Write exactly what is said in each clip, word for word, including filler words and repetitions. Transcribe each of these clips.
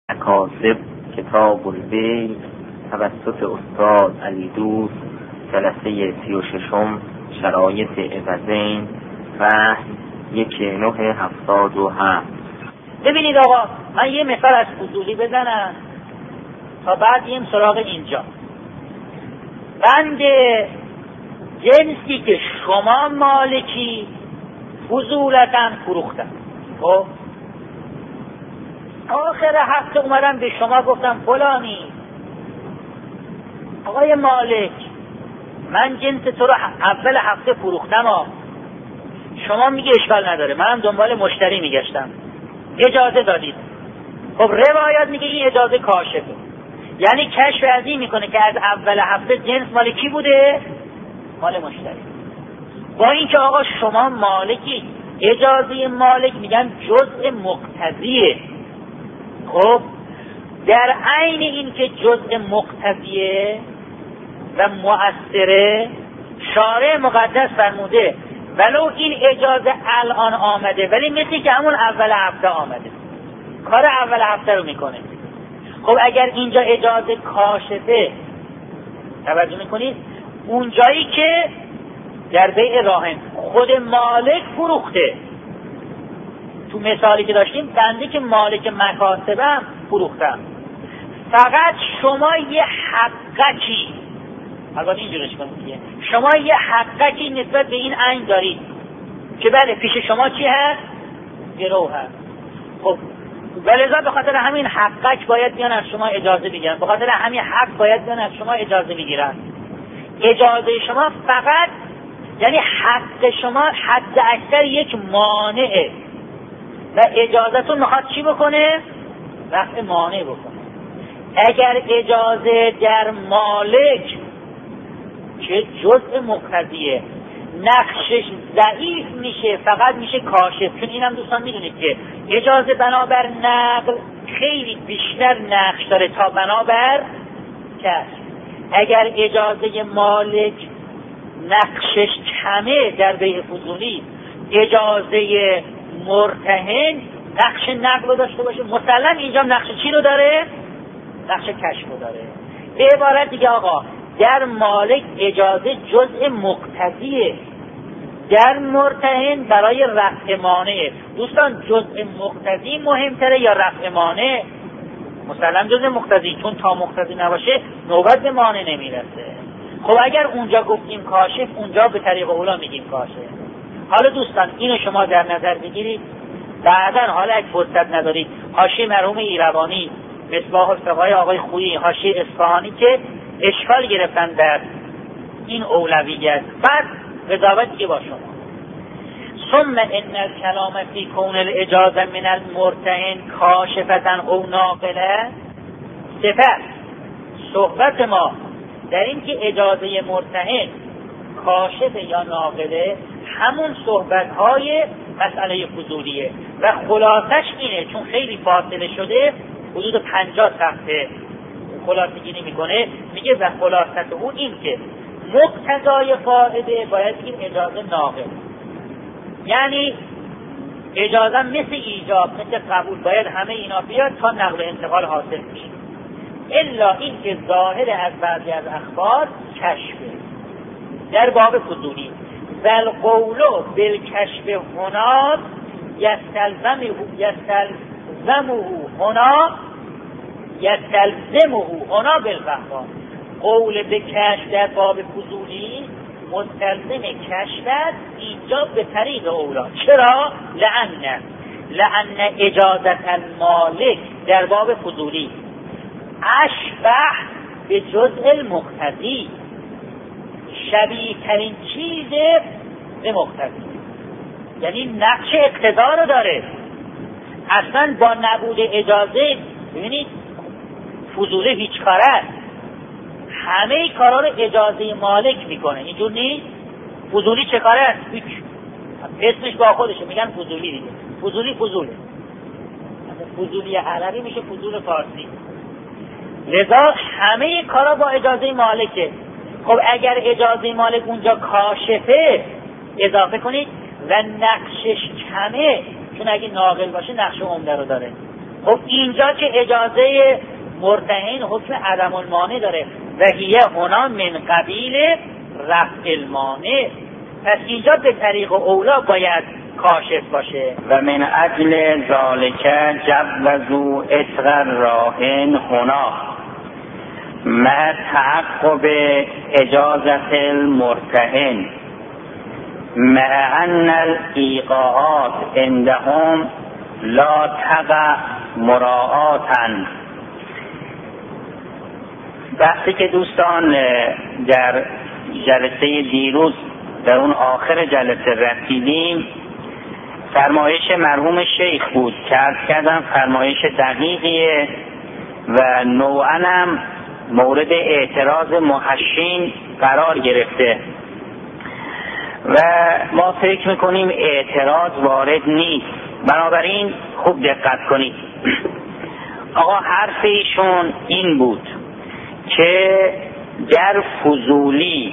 کاسب کتاب البیع توسط استاد علی دوست، جلسه سی و ششم، شرایط عوضین، فصل یک نه هفتاد و هفت. ببینید آقا، من یه مثال از فضولی بزنم تا بعد این سراغ اینجا. بند جنسی که شما مالکی فضولتاً فروختن. خب آخر هفته اومدم به شما گفتم فلانی آقای مالک، من جنس تو رو اول هفته فروختم ها. شما میگه اشکال نداره، منم دنبال مشتری میگشتم، اجازه دادید. خب روایات میگه این اجازه کاشفه، یعنی کشف از این میکنه که از اول هفته جنس مال کی بوده؟ مال مشتری. با اینکه آقا شما مالکی، اجازه مالک میگن جزء مقتضیه. خب در عین این که جزء مقتضیه و مؤثره، شارع مقدس فرموده ولو این اجازه الان آمده ولی مثل که همون اول هفته آمده، کار اول هفته رو میکنه. خب اگر اینجا اجازه کاشفه، توجه میکنید، اون جایی که در بیع راهن خود مالک فروخته، تو مثالی که داشتیم بنده که مالک مکاسبم فروختم، فقط شما یه حقکی، البته اینجورش کنید دیگه، شما یه حقکی نسبت به این عین دارید که بله پیش شما چی هست؟ گرو هست. خب ولذا به خاطر همین حقک باید بیان از شما اجازه بگیرن، به خاطر همین حق باید بیان از شما اجازه بگیرن. اجازه شما فقط، یعنی حق شما حد اکثر یک مانعه و اجازتون میخواد چی بکنه؟ رفع مانع بکنه. اگر اجازه در مالک که جزء مقتضیه نقشش ضعیف میشه، فقط میشه کاشف. چون اینم دوستان میدونید که اجازه بنابر نقل خیلی بیشتر نقش داره تا بنابر کشف. اگر اجازه مالک نقشش کمه در بیع فضولی، اجازه مرتهن نقش نقل رو داشته باشه، مسلم اینجا نقش چی رو داره؟ نقش کشف رو داره. به عبارت دیگه آقا، در مالک اجازه جزء مقتضیه، در مرتهن برای رفع مانع. دوستان جزء مقتضی مهمتره یا رفع مانع؟ مسلم جزء مقتضی، چون تا مقتضی نباشه نوبت به مانع نمیرسه. خب اگر اونجا گفتیم کاشف، اونجا به طریق اولا میگیم کاشف. حالا دوستان اینو شما در نظر بگیرید، بعداً حالا اگه فرصت ندارید حاشیه مرحوم ایروانی، مصباح الفقهای آقای خویی، حاشیه اصفهانی که اشکال گرفتن در این اولویت، بعد قضاوت دیگه با شما. ثم ان الکلام فی کون الاجازه من المرتهن کاشفة او ناقله، سپس صحبت ما در این که اجازه مرتهن کاشف یا ناقله همون صحبت‌های مسئله فضولیه و خلاصش اینه، چون خیلی فاصله شده، حدود پنجاه صفحه خلاصه گیری میکنه، میگه و خلاصت اون این که مقتضای قاعده باید این اجازه ناقل، یعنی اجازه مثل ایجاب مثل قبول باید همه اینا بیاد تا نقل و انتقال حاصل میشه، الا این که ظاهر از بعضی از اخبار کشفه در باب فضولی. والقول بالکشف هنا یستلزمه یستلزمه هنا یستلزمه هنا بالفهم. قول به کشف در باب فضولی مستلزم کشف است اینجا به طریق اولا. چرا؟ لأن لأن اجازت المالک در باب فضولی اشبه به جزء المقتضی، شبیه ترین چیز به مقتضی، یعنی نقش اقتضا رو داره. اصلا با نبود اجازه، ببینید فضولی هیچ کاره است، همه کارا رو اجازه مالک میکنه، اینجور نیست. فضولی چه کاره است؟ هیچ، اسمش با خودشه، میگن فضولی دیگه. فضولی فضوله، فضولی عربی میشه فضول فارسی. لذا همه کارا با اجازه مالکه. خب اگر اجازه مالک اونجا کاشفه اضافه کنید و نقشش کمه، چون اگه ناقل باشه نقش عمده رو داره، خب اینجا که اجازه مرتهن حکم عدم المانع داره و هیه هنا من قبیل رفع المانع، پس اینجا به طریق اولا باید کاشف باشه. و من اجل ذالک جوزوا عتق الراهن هنا مع تحقق اجازت المرتهن مع ان الایقاعات عندهم لا تقع مراعاتا. وقتی که دوستان در جلسه دیروز در اون آخر جلسه رسیدیم، فرمایش مرحوم شیخ بود که عرض کردم فرمایش دقیقیه و نوعاً هم مورد اعتراض محشین قرار گرفته و ما فکر میکنیم اعتراض وارد نیست. بنابراین خوب دقت کنید. آقا حرف ایشون این بود که در فضولی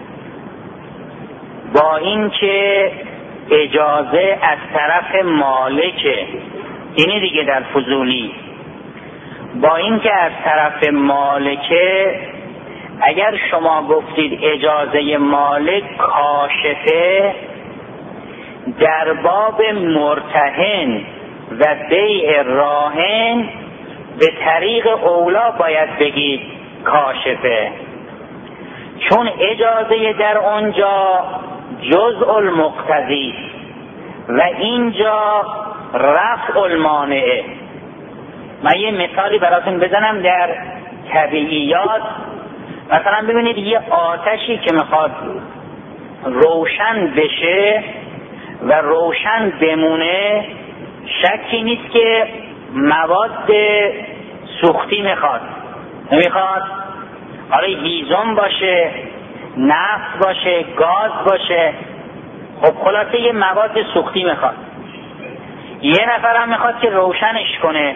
با این که اجازه از طرف مالکه، اینی دیگه در فضولی با این که از طرف مالکه، اگر شما گفتید اجازه مالک کاشفه، در باب مرتهن و بیع راهن به طریق اولا باید بگید کاشفه، چون اجازه در اونجا جزء المقتضی و اینجا رفع المانعه. من یه مثالی براتون بزنم در طبیعیات. مثلا ببینید یه آتشی که میخواد روشن بشه و روشن بمونه، شکی نیست که مواد سوختی میخواد، نمیخواد؟ حالا هیزم باشه، نفت باشه، گاز باشه، خب خلاصه یه مواد سوختی میخواد. یه نفر هم میخواد که روشنش کنه،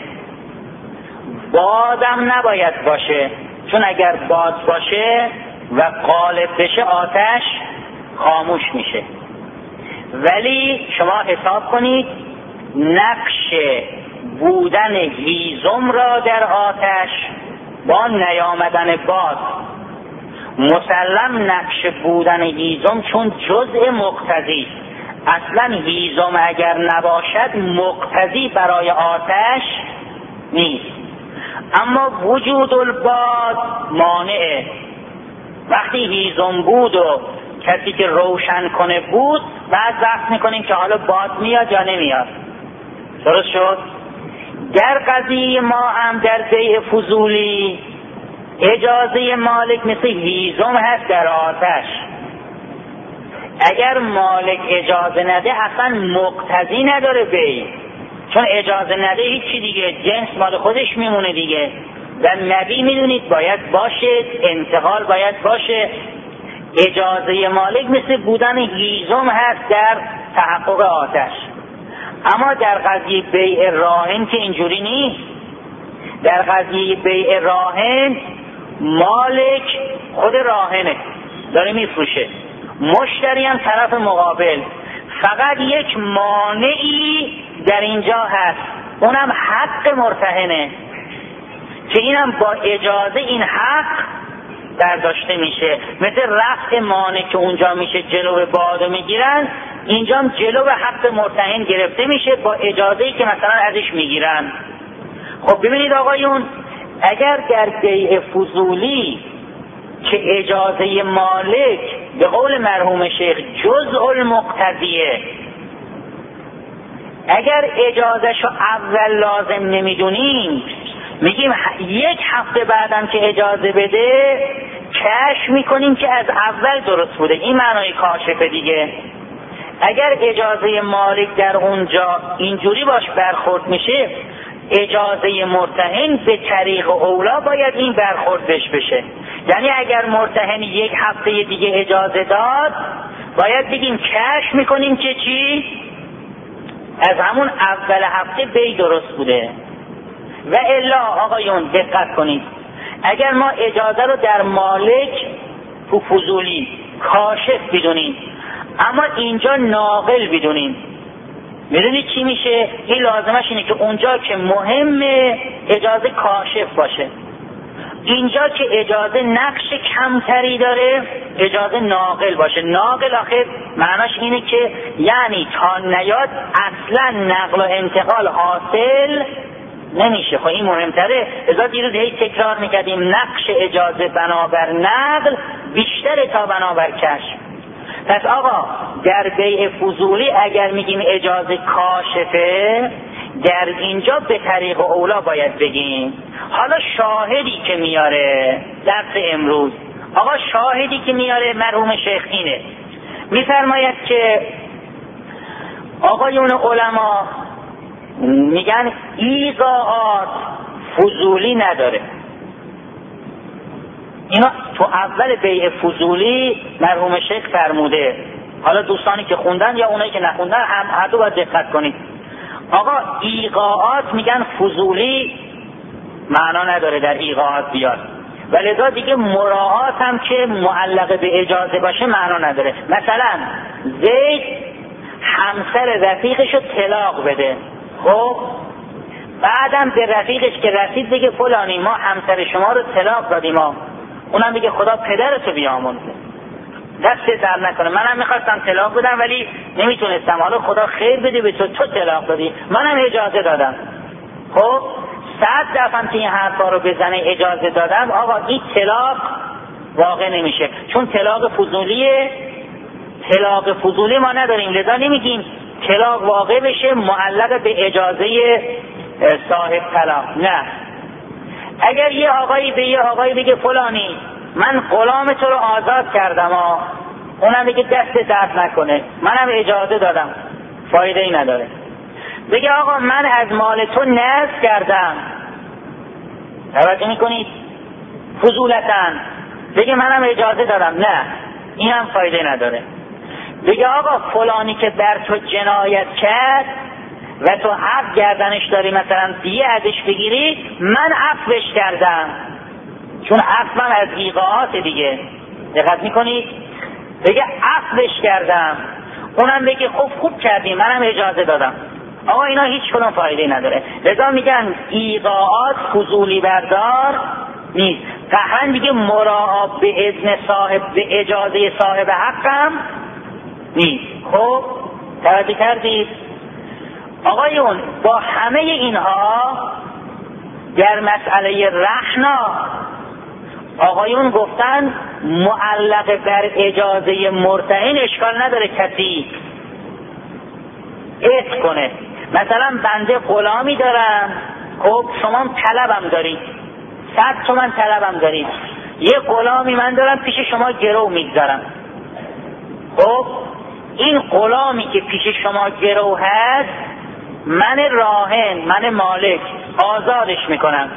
بادم نباید باشه، چون اگر باد باشه و غالب بشه آتش خاموش میشه. ولی شما حساب کنید نقش بودن هیزم را در آتش با نیامدن باد، مسلم نقش بودن هیزم چون جزء مقتضی، اصلا هیزم اگر نباشد مقتضی برای آتش نیست، اما وجود الباد مانعه. وقتی هیزم بود و کسی که روشن کنه بود، بعد بحث میکنیم که حالا باد میاد یا نمیاد. درست شد؟ در قضیه ما هم در بیع فضولی اجازه مالک مثل هیزم هست در آتش. اگر مالک اجازه نده اصلا مقتضی نداره بیع، چون اجازه نده هیچی دیگه، جنس مال خودش میمونه دیگه. و نبی میدونید باید باشه، انتقال باید باشه. اجازه مالک مثل بودن هیزم هست در تحقق آتش. اما در قضیه بیع راهن که اینجوری نیست. در قضیه بیع راهن مالک خود راهنه، داره میفروشه، مشتری هم طرف مقابل، فقط یک مانعی در اینجا هست، اونم حق مرتهنه که اینم با اجازه این حق برداشته میشه. مثل رفع مانع که اونجا میشه جلو بادو میگیرن، اینجا هم جلو حق مرتهن گرفته میشه با اجازه‌ای که مثلا ازش میگیرن. خب ببینید آقایون، اگر در بیع فضولی که اجازه مالک به قول مرحوم شیخ جزء المقتضیه، اگر اجازهشو اول لازم نمیدونیم، میگیم یک هفته بعدم که اجازه بده کشف میکنیم که از اول درست بوده، این معنای کاشفه دیگه. اگر اجازه مالک در اونجا اینجوری باش برخورد میشه، اجازه مرتهن به طریق اولا باید این برخورد بش بشه. یعنی اگر مرتهن یک هفته دیگه اجازه داد، باید بگیم کشف میکنیم که چی؟ از همون اول هفته بی درست بوده. و الا آقایون دقت کنید، اگر ما اجازه رو در مالک تو فضولی کاشف بدونیم، اما اینجا ناقل بدونیم، میدونید چی میشه؟ این لازمش اینه که اونجا که مهمه اجازه کاشف باشه، اینجا که اجازه نقش کمتری داره اجازه ناقل باشه. ناقل آخر معناش اینه که یعنی تا نیاد اصلا نقل و انتقال حاصل نمیشه. خب این مهمتره. ازا دیروز هی تکرار میکردیم نقش اجازه بنابر نقل بیشتره تا بنابر کشف. پس آقا در بیع فضولی اگر میگیم اجازه کاشفه، در اینجا به طریق اولا باید بگیم. حالا شاهدی که میاره درس امروز، آقا شاهدی که میاره مرحوم شیخ اینه، میفرماید که آقایون علما میگن ایقاعات فضولی نداره. اینا تو اول بیع فضولی مرحوم شیخ فرموده. حالا دوستانی که خوندن یا اونایی که نخوندن هم هر دو باید دقت کنید. آقا ایقاعات میگن فضولی معنا نداره در ایقاعات بیاد، ولذا دیگه مراعات هم که معلق به اجازه باشه معنا نداره. مثلا زید همسر رفیقشو طلاق بده، خب بعدم به رفیقش که رسید بگه فلانی ما همسر شما رو طلاق دادیم، ما اونم بگه خدا پدرتو بیامرزه، دست در نکنه، منم میخواستم طلاق بدم ولی نمیتونستم، حالا خدا خیر بده به تو، تو طلاق دادی منم اجازه دادم. خب صد دفعه که این حرفا رو بزنه اجازه دادم، آقا این طلاق واقع نمیشه، چون طلاق فضولیه. طلاق فضولی ما نداریم، لذا نمیگیم طلاق واقع بشه معلق به اجازه صاحب طلاق. نه، اگر یه آقایی به یه آقایی بگه فلانی من غلام تو رو آزاد کردم ها، اونم بگه دست درد نکنه منم اجازه دادم، فایده ای نداره. بگه آقا من از مال تو نذر کردم، توجه میکنید؟ فضولتاً بگه منم اجازه دادم، نه اینم فایده نداره. بگه آقا فلانی که بر تو جنایت کرد و تو حق گردنش داری مثلا دیگه ازش بگیری، من عفوش کردم، چون عفوم از ایقاعات دیگه، دقت میکنید؟ بگه عفوش کردم، اونم بگه خب خوب کردی منم اجازه دادم. آقا اینا هیچ کدوم فایده نداره. لذا میگن ایقاعات فضولی بردار نیست. قهرن دیگه مراعات به اذن صاحب، به اجازه صاحب حقم نیست. خب توجه کردید؟ آقایون با همه اینها در مسئله رهنا آقایون گفتن معلق بر اجازه مرتهن اشکال نداره کسی عتق کنه. مثلا بنده غلامی دارم، خب شما هم طلبم دارید، صد تومن طلبم دارید، یه غلامی من دارم پیش شما گرو میگذارم، خب این غلامی که پیش شما گرو هست من راهن، من مالک آزادش میکنم.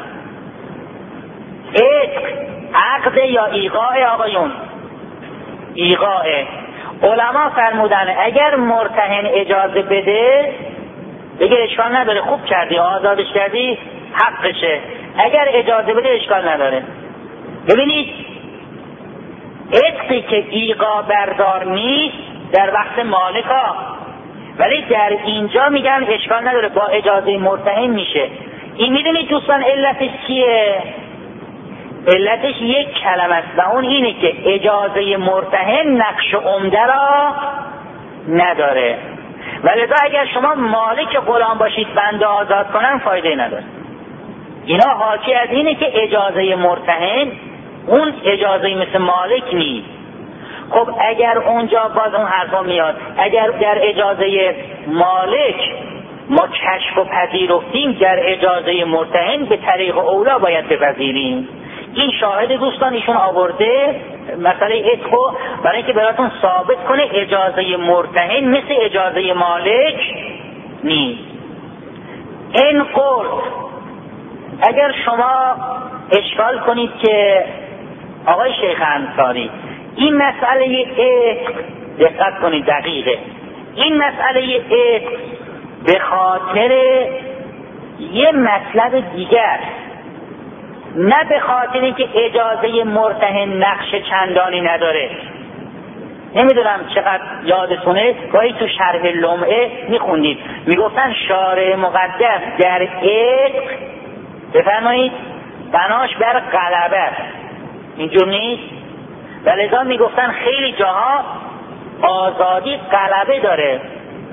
عتق عقد یا ایقاع آقایون؟ ایقاع. علما فرمودن اگر مرتهن اجازه بده بگه اشکال نداره، خوب کردی آزادش کردی حقشه، اگر اجازه بده اشکال نداره. ببینید عتقی که ایقاع بردار نیست در وقت مالکا، ولی در اینجا میگن اشکال نداره با اجازه مرتهن میشه. این میدونید دوستان علتش چیه؟ علتش یک کلمه است و اون اینه که اجازه مرتهن نقش عمده را نداره، ولذا اگر شما مالک غلام باشید بنده آزاد کنن فایده نداره. اینا حاکی از اینه که اجازه مرتهن اون اجازه مثل مالک نیست. خب اگر اونجا باز اون حرفا میاد، اگر در اجازه مالک ما کشف و پذیرفتیم، در اجازه مرتهن به طریق اولا باید بپذیریم. این شاهد دوستان ایشون آورده مسئله عتق برای اینکه براتون ثابت کنه اجازه مرتهن مثل اجازه مالک نیست. این قول اگر شما اشکال کنید که آقای شیخ انصاری این مسئله عتق، دقت کنید دقیقه، این مسئله عتق به خاطر یه مطلب دیگر، نه به خاطر اینکه اجازه مرتهن نقش چندانی نداره. نمیدونم چقدر یادتونه گاهی تو شرح لمعه میخوندید میگفتن شارع مقدس در عتق بفرمایید بناش بر غلبه، اینجور نیست؟ و لذا میگفتن خیلی جاها آزادی غلبه داره،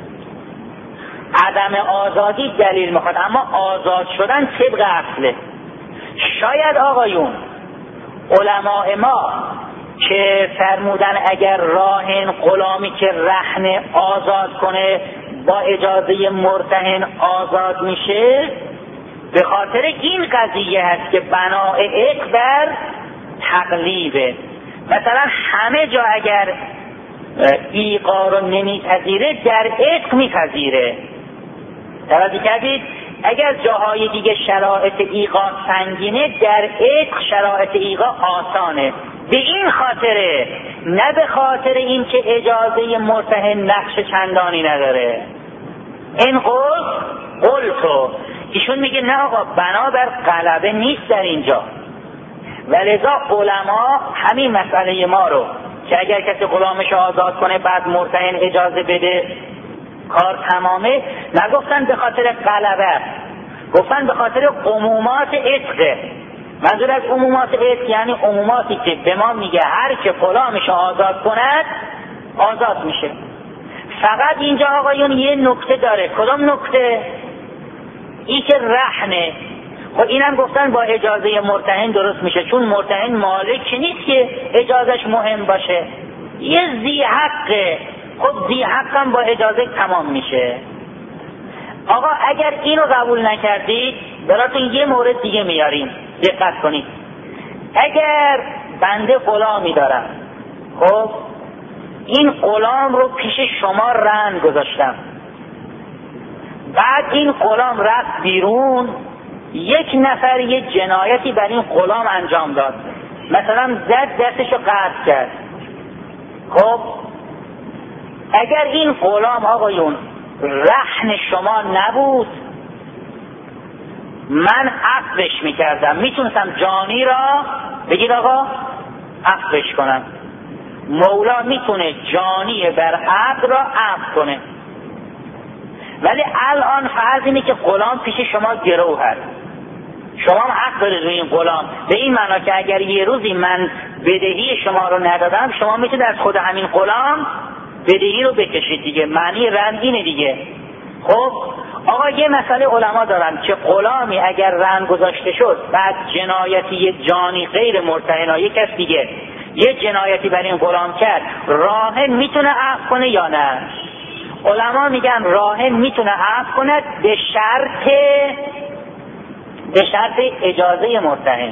عدم آزادی دلیل میخواد، اما آزاد شدن طبق اصله. شاید آقایون علماء ما که فرمودن اگر راهن غلامی که رهن آزاد کنه با اجازه مرتهن آزاد میشه، به خاطر این قضیه هست که بناء عتق بر تقلیبه. مثلا همه جا اگر ایقا رو نمیپذیره در عتق میپذیره. توجه کردید؟ اگر جاهای دیگه شرایط ایقا سنگینه در عتق شرایط ایقا آسانه. به این خاطره، نه به خاطر این که اجازه مرتهن نقش چندانی نداره. این قول قول تو ایشون میگه نه آقا بنابر غلبه نیست در اینجا، ولذا علما همین مسئله ما رو که اگر کسی غلامش آزاد کنه بعد مرتهن اجازه بده کار تمامه، نگفتن به خاطر غلبه، گفتن به خاطر عمومات عتقه. منظور از عمومات عتق یعنی عموماتی که به ما میگه هر که غلامش آزاد کند آزاد میشه. فقط اینجا آقایون یه نکته داره. کدام نکته؟ ای که رهنه. خب اینم گفتن با اجازه مرتهن درست میشه، چون مرتهن مالک نیست که اجازش مهم باشه، یه ذی حقه. خب ذی حقم با اجازه تمام میشه. آقا اگر اینو قبول نکردید براتون یه مورد دیگه میاریم، دقت کنید. اگر بنده غلامی دارم، خب این غلام رو پیش شما رهن گذاشتم، بعد این غلام رفت بیرون، یک نفر یه جنایتی بر این غلام انجام داد، مثلا زد دستشو قطع کرد. خب اگر این غلام آقایون رهن شما نبود، من عفوش میکردم، میتونستم جانی را بگید آقا عفوش کنم. مولا میتونه جانی بر عبد را عفو کنه، ولی الان فرض اینه که غلام پیش شما گرو هست، شما هم حق دارید روی این غلام، به این معنا که اگر یه روزی من بدهی شما رو ندادم شما میتونید از خود همین غلام بدهی رو بکشید دیگه. معنی رهن اینه دیگه. خب آقا یه مسئله علما دارن که غلامی اگر رهن گذاشته شد بعد جنایتی یه جانی غیر مرتهن یک کس دیگه یه جنایتی بر این غلام کرد، راهن میتونه عفو کنه یا نه؟ علما میگن راهن میتونه عفو کند به شرط به شرط اجازه مرتهن.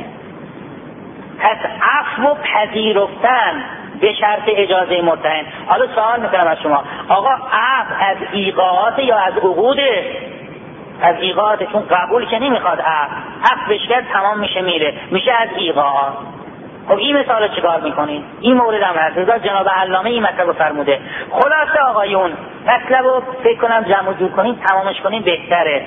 پس عفو پذیرفتن به شرط اجازه مرتهن. حالا سوال میکنم از شما، آقا عفو از ایقاعات یا از عقوده؟ از ایقاعات، چون قبول که نمیخواد عفو، عفوش کرد تمام میشه میره، میشه از ایقاعات. خب این مثال چیکار میکنید؟ این مورد هم هست، رضا جناب علامه این مطلب رو فرموده. خلاصه آقایون مطلب رو فکر کنم جمع جور کنیم تمامش کنیم بهتره.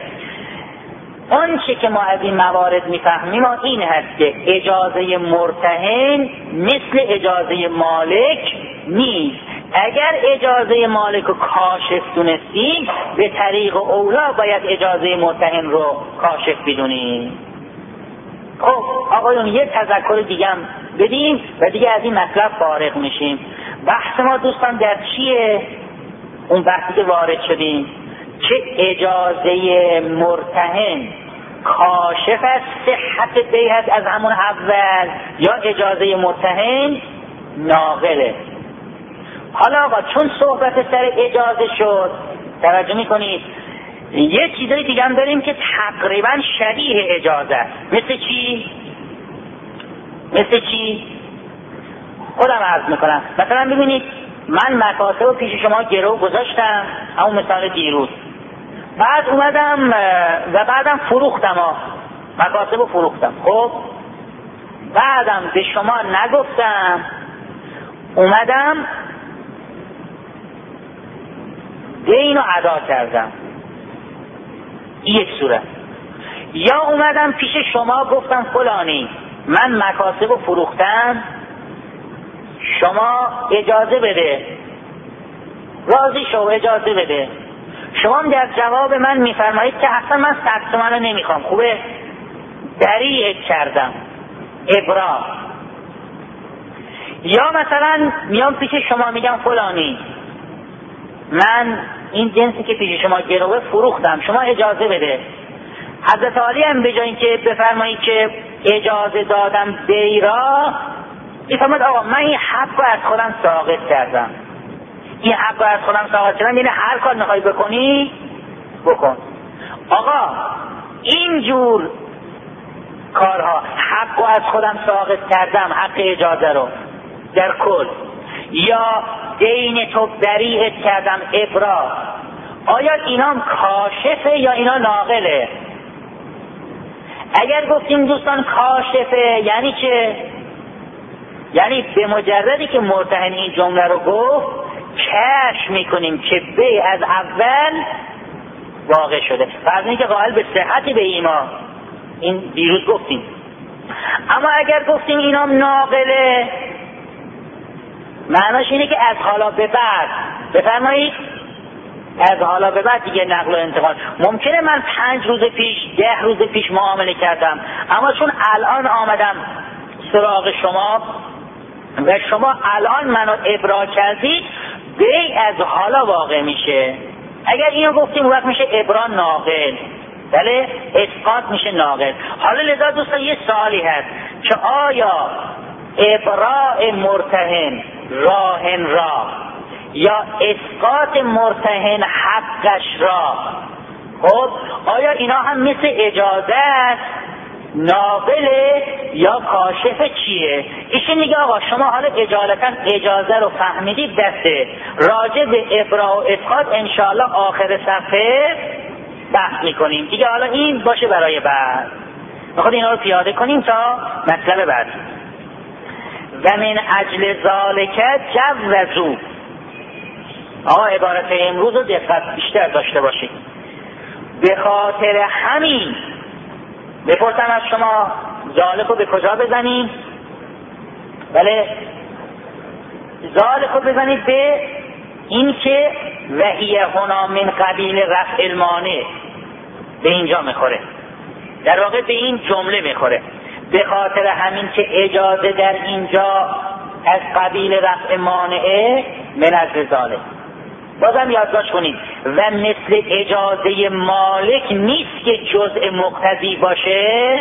اون چه که ما از این موارد میفهمیم این هست که اجازه مرتهن مثل اجازه مالک نیست. اگر اجازه رو کاشف دونستیم به طریق اولا باید اجازه مرتهن رو کاشف بدونیم. خب آقایون یه تذکر دیگه هم بدیم و دیگه از این مطلب فارغ میشیم. بحث ما دوستان در چیه؟ اون بحثی که وارد شدیم که اجازه مرتهن کاشف از صحت بیعت از همون اول یا اجازه مرتهن ناقله. حالا آقا چون صحبت سر اجازه شد توجه میکنید یه چیزای دیگه هم داریم که تقریبا شبیه اجازه است. مثل چی؟ مثل چی؟ خودم عرض میکنم. مثلا ببینید من مکاسب رو پیش شما گرو گذاشتم، همون مثال دیروز، بعد اومدم و بعدم فروختم ها مکاسب رو فروختم. خب بعدم به شما نگفتم، اومدم دین رو ادا کردم. یک صورت. یا اومدم پیش شما گفتم فلانی من مکاسب رو فروختم، شما اجازه بده، راضی شو اجازه بده. شما در جواب من میفرمایید که اصلا من صد تومن رو نمیخوام، خوبه بریء کردم، ابرا. یا مثلا میام پیش شما میگم فلانی من این جنسی که پیش شما گروه فروختم، شما اجازه بده. حضرت عالی هم به جای اینکه بفرمایید که اجازه دادم بیرا، میفرماید آقا من این حق رو از خودم ساقط کردم، این حق رو از خودم ساقط کردم، یعنی هر کار میخوای بکنی بکن. آقا اینجور کارها حق رو از خودم ساقط کردم، حق اجازه رو در کل، یا دین تو بریء کردم، ابرا، آیا اینا کاشفه یا اینا ناقله؟ اگر گفتیم دوستان کاشفه یعنی چه؟ یعنی به مجردی که مرتهن این جمله رو گفت کشف میکنیم که بی از اول واقع شده، فرض اینکه قائل به صحتی به ایما، این دیروز گفتیم. اما اگر گفتیم اینا ناقله، معناش اینه که از حالا به بعد، بفرمایید از حالا به بعد دیگه نقل و انتقال. ممکنه من پنج روز پیش ده روز پیش معامله کردم، اما چون الان آمدم سراغ شما و شما الان منو ابرا کردید، بی از حالا واقع میشه. اگر اینو گفتیم اون وقت میشه ابرا ناقل، بله اسقاط میشه ناقل. حالا لذا دوستان یه سوالی هست که آیا ابراء مرتهن راهن را یا اسقاط مرتهن حقش را، خب آیا اینا هم مثل اجازه است ناقله یا کاشف چیه؟ ایشون میگه آقا شما حالا اجالتا اجازه رو فهمیدید دسته، راجع به ابراء و اسقاط انشاءالله آخر صفحه بحث میکنیم دیگه. حالا این باشه برای بعد، میخواد اینا رو پیاده کنیم تا مطلب بعد. و من اجل ذالک جوزوا، آقا عبارت امروز رو دقت بیشتر داشته باشید. به خاطر همین بپرسم از شما ذالک رو به کجا بزنیم؟ بله ذالک رو بزنید به این که وحی هنا من قبیل رفع المانع، به اینجا میخوره، در واقع به این جمله میخوره. به خاطر همین که اجازه در اینجا از قبیل رفع مانعه من از ذالک. بازم یادداشت کنید و مثل اجازه مالک نیست که جزء مقتضی باشه.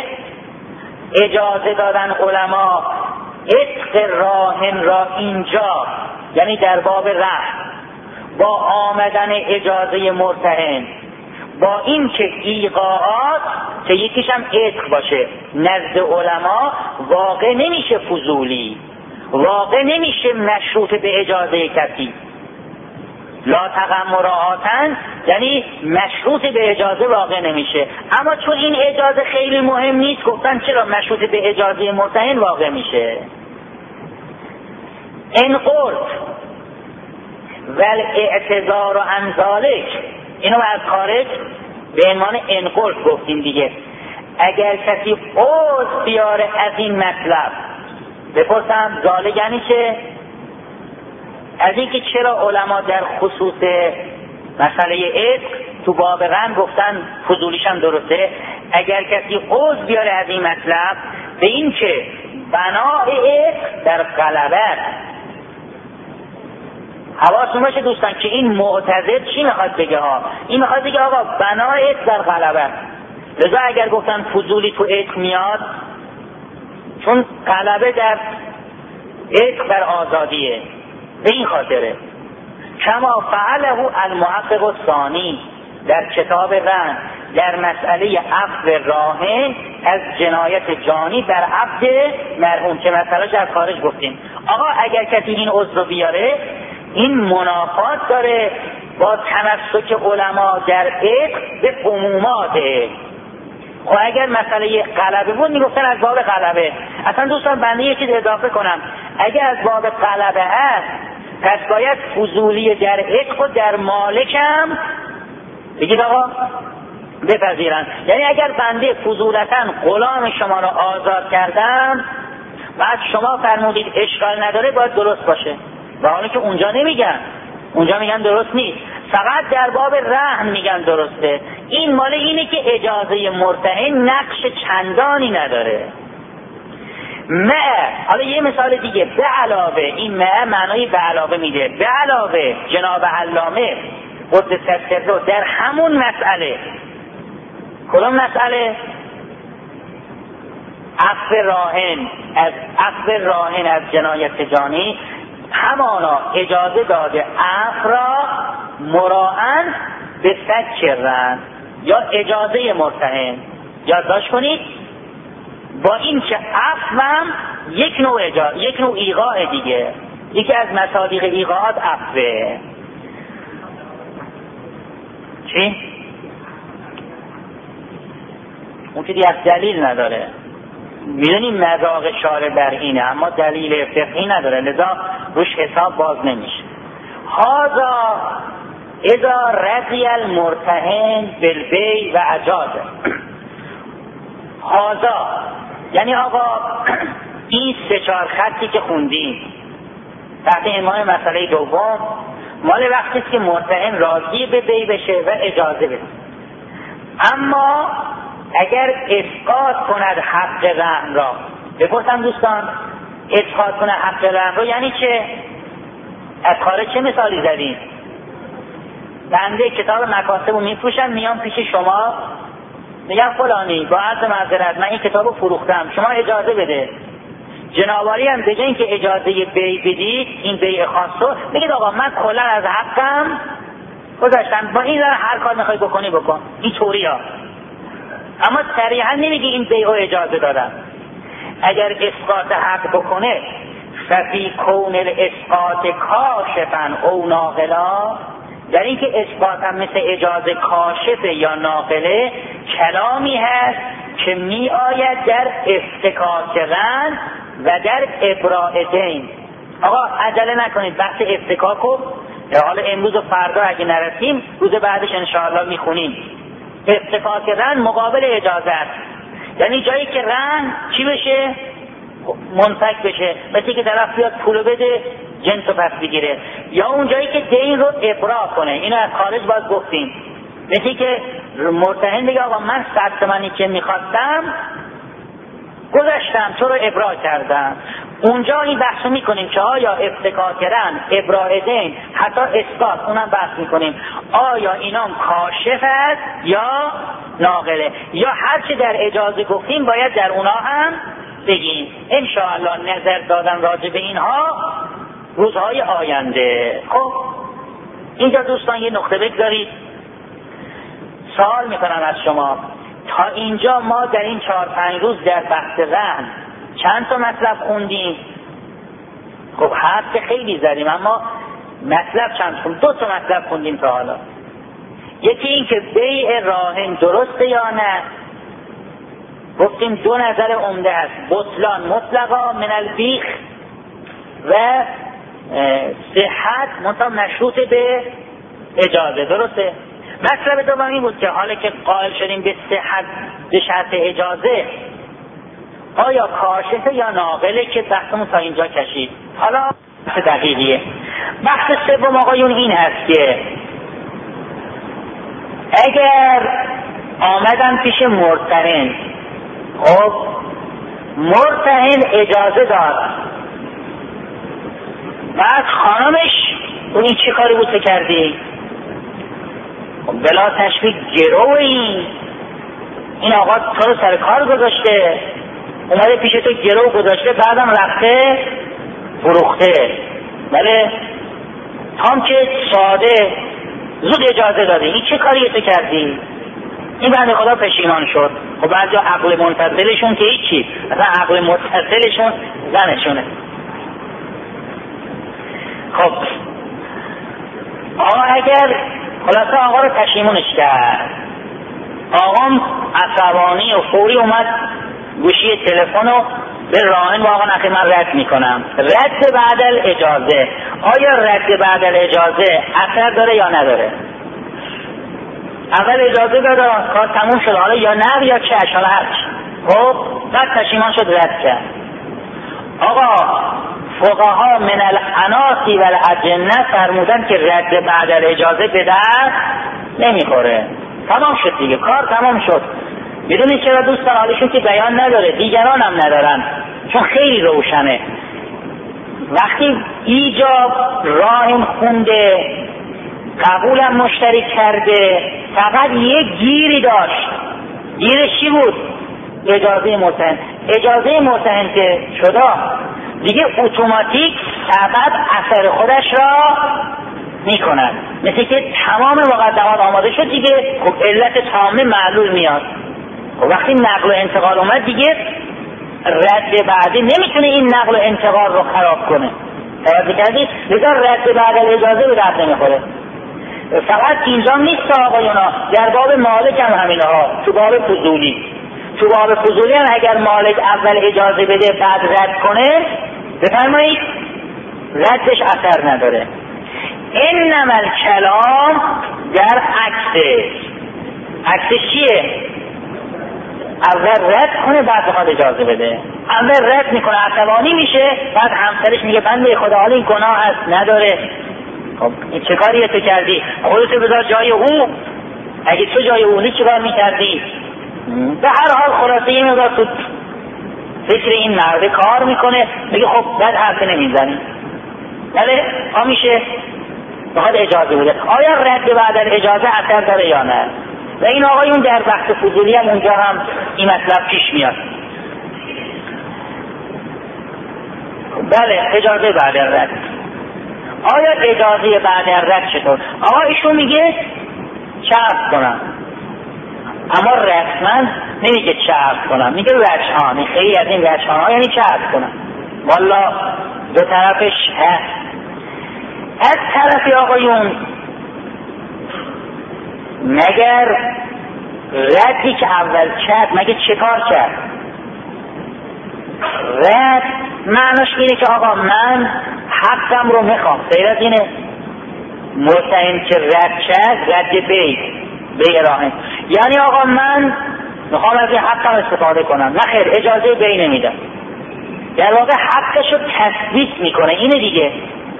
اجازه دادن علما عتق راهن را اینجا، یعنی در باب رهن، با آمدن اجازه مرتهن، با این که ایقاعات که یکیش هم عتق باشه نزد علما واقع نمیشه فضولی، واقع نمیشه مشروط به اجازه کسی. لا تقمراتن یعنی مشروط به اجازه واقع نمیشه. اما چون این اجازه خیلی مهم نیست، گفتن چرا مشروط به اجازه مرتهن واقع میشه. ان قلت ول اعتذار عن ذلک، اینو از خارج به عنوان ان قلت گفتیم دیگه. اگر کسی عذر بیاره از این مطلب، بپرسم ذالک یعنی چه؟ از اینکه چرا علما در خصوص مسئله عتق تو باب غن گفتن فضولیش هم درسته. اگر کسی عذر بیاره از این مطلب به این که بنای عتق در غلبه، حواستون باشه دوستان که این معتزد چی میخواد بگه ها؟ این میخواد بگه آقا بنای عتق در غلبه، لذا اگر گفتن فضولی تو عتق میاد چون غلبه در عتق در آزادیه، به این خاطره. کما فعله المحقق الثانی در کتاب غن در مسئله عفو راهن از جنایت جانی در عبد مرحوم که مسئلهش از خارج گفتیم. آقا اگر کسی این عذر بیاره این منافات داره با تمسک علما در عتق به عموماته. خب اگر مسئله غلبه بود میگفتن از باب غلبه. اصلا دوستان بنده یه چیز اضافه کنم، اگر از باب غلبه هست پس باید فضولی در عتق و در مالکم بگید آقا بپذیرن. یعنی اگر بنده فضولتاً غلام شما را آزاد کردم، بعد شما فرمودید اشکال نداره باید درست باشه، و حالا که اونجا نمیگن، اونجا میگن درست نیست، فقط در باب رهن میگن درسته. این مال اینه که اجازه مرتهن نقش چندانی نداره. مع، حالا یه مثال دیگه، به علاوه، این مع معنای به علاوه میده، به علاوه جناب علامه قدس سره در همون مسئله، کدوم مسئله؟ عفو راهن از عفو راهن از جنایت جانی، همانا اجازه داده عفو را مراعاً به فک رهن یا اجازه مرتهن. یادداشت کنید با این که عفو هم یک نوع اجازه، یک نوع ایقاع دیگه، یکی از مصادیق ایقاعات عفوه. چی؟ اون که دیگه دلیل نداره، میدونی مذاق شارع بر اینه اما دلیل فقهی نداره، لذا روش حساب باز نمیشه. هذا اذا رضی المرتهن بالبیع و اجازه. هذا یعنی آقا این سه چهار خطی که خوندیم تحت عنوان مسئله دوم مال وقتی که مرتهن راضی به بیع بشه و اجازه بده، اما اگر اسقاط کند حق رهن را، بپرسم دوستان اسقاط کند حق رهن را یعنی چه؟ از کار چه مثالی زدیم؟ بنده کتاب مکاسب رو میفروشم، میام پیش شما میگم فلانی با عرض معذرت من این کتاب رو فروختم، شما اجازه بده. جنابعالی هم بجای اینکه اجازه بیع بدید، این بیع خاص رو بگید آقا من کلا از حقم گذاشتم، با این هر کار میخوای بکنی بکن، این طوری ها. اما صریحا نمیگی این بیع رو اجازه دادم. اگر اسقاط حق بکنه ففی کون الاسقاط کاشفا او ناقلا، در این که اسقاط هم مثل اجازه کاشفه یا ناقله کلامی هست که می آید در افتکاک رهن و در ابراء دین. آقا عجله نکنید، بحث افتکاک رو حالا امروز و فردا اگه نرسیم روز بعدش انشاءالله میخونیم. افتکاک رهن مقابل اجازه است، یعنی جایی که رهن چی بشه؟ منفک بشه، مثل که طرف بیاد پولو بده جنس رو پس بگیره، یا اون جایی که دین رو ابراء کنه. اینو از خارج باز گفتیم، مثل که مرتهن بگه آقا من صد تومانی که میخواستم گذاشتم تو رو ابراء کردم. اونجا این بحث رو میکنیم که آیا افتکاک رهن، ابراء دین، حتی اسقاط اونم بحث میکنیم آیا اینام کاشف است یا ناقله، یا هر چه در اجازه گفتیم باید در اونا هم بگیم. انشاءالله نظر دادن راجع به اینها روزهای آینده. خب اینجا دوستان یه نقطه بگذارید، سوال میکنم از شما، تا اینجا ما در این چهار پنج روز در بحث رهن چند تا مطلب خوندیم؟ خب حرف خیلی زدیم اما مطلب چند خوندیم؟ دو تا مطلب خوندیم تا حالا. یکی این که بیع راهن درسته یا نه، گفتیم دو نظر عمده است، بطلان مطلقا من البیخ و صحت منطقه مشروط به اجازه، درسته؟ مطلب دوم این بود که حالا که قائل شدیم به صحت به شرط اجازه آیا کاشفه یا ناقله که بحثمون تا اینجا کشید. حالا بحث دقیقیه. بحث سوم آقایون این هست که اگر آمدن پیش مرتهن، خب مرتهن اجازه داد، بعد خانمش اون این چه کاری بود کردی؟ بلا تشبیه گروه این این آقا تو رو سر کار گذاشته، اومده پیش تو گروه گذاشته، بعدم رفته فروخته. بله تام که ساده زود اجازه داده، این چه کاری تو کردی؟ این بنده خدا پشیمان شد. خب بعضی عقل منتظلشون که هیچی، اصلا عقل متصلشون زنشونه. خب آقا اگر خلاصه آقا رو پشیمونش کرد، آقام عصبانی و فوری اومد گوشی تلفن رو به راهن با آقا نخی من رد میکنم، رد بعد الاجازه. آیا رد بعد الاجازه اثر داره یا نداره؟ اول اجازه داره کار تموم شد، حالا یا نه یا چه حالا هرچی. خب بعد پشیمان شد رد کرد. آقا فقها من الاناسی و الاجنه فرمودن که رد بعد الاجازه به دست نمیخوره. تمام شد دیگه، کار تمام شد. میدونید چرا دوستان؟ حالشون که بیان نداره، دیگران هم ندارن، چون خیلی روشنه. وقتی ایجاب راهن خونده، قبولم مشترک کرده، فقط یک گیری داشت. گیرش چی بود؟ اجازه مرتهن. اجازه مرتهن که شده دیگه اتوماتیک فقط اثر خودش را میکنن، مثل که تمام مقدمات آماده شد دیگه. خب علت تامه معلول میاد. خب وقتی نقل و انتقال اومد دیگه رد بعدی نمیتونه این نقل و انتقال رو خراب کنه. توجه کردید؟ لذا رد بعد اجازه به درد نمیخوره. فقط اینجا نیست آقایونا، در باب مالک هم همینه ها. تو باب فضولی تو باب فضولی هم اگر مالک اول اجازه بده بعد رد کنه، بفرمایید ردش اثر نداره. انما الکلام در عکسش. عکسش چیه؟ اول رد کنه بعد بخواد اجازه بده. اول رد میکنه، عصبانی میشه، بعد همسرش میگه بنده خدا حالا این گناه هست نداره. خب این چه کاریه تو کردی؟ خودتو بذار جای او. اگه تو جای اونی چه کار میکردی؟ به هر حال خلاصه این مقدار تو فکر این مرده کار میکنه، میگه خب بعد حرف نمیزنی. بله ها میشه بخواد اجازه بده. آیا رد بعد اجازه اثر داره یا نه؟ و این آقایون در بحث فضولی هم اونجا هم این مطلب پیش میاد. بله اجازه بعد رد. آیا اجازه بعد رد چطور؟ آقا ایشون میگه چرب کنم، اما رسما نمیگه چرب کنم، میگه رجحان. خیلی از این رجحان ها یعنی چرب کنم. والا دو طرفش هست. از طرفی آقایون مگر ردی که اول کرد مگه چه کار کرد؟ رد معناش اینه که آقا من حقم رو میخوام. غیر از اینه. مرتهن که رد کرد رد بی بی راهن، یعنی آقا من میخوام از این حقم استفاده کنم. نه خیر اجازه بی نمیدم. در واقع حقش رو تثبیت میکنه. اینه دیگه.